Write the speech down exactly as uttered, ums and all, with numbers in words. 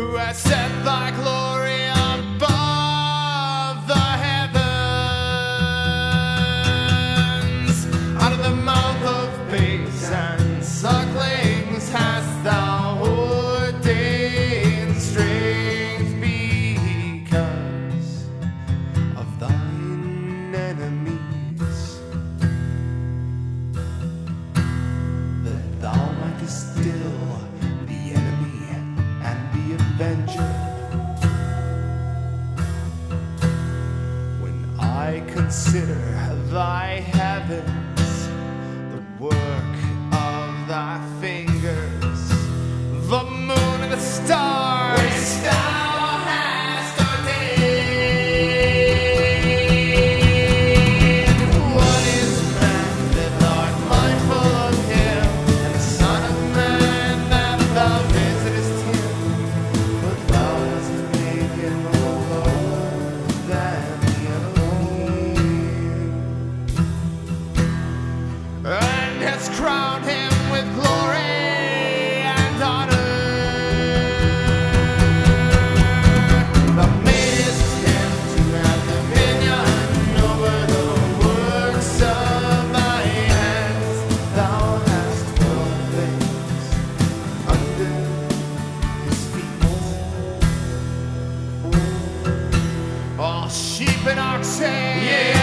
who has set thy glory above the heavens. Out of the mouth of babes and sucklings hast thou ordained strength because of thine enemies, that thou mightest still the enemy and the avenger. When I consider thy heavens, the work of thy fingers, the moon and the stars, which thou hast ordained. What is man that thou art mindful of him, and the Son of Man that thou visitest him? But thou hast made him lower than the Elohim, and hast crowned him with glory and honor. Thou madest him to have dominion over the works of thy hands. Thou hast put things under his feet, all sheep and oxen, yeah.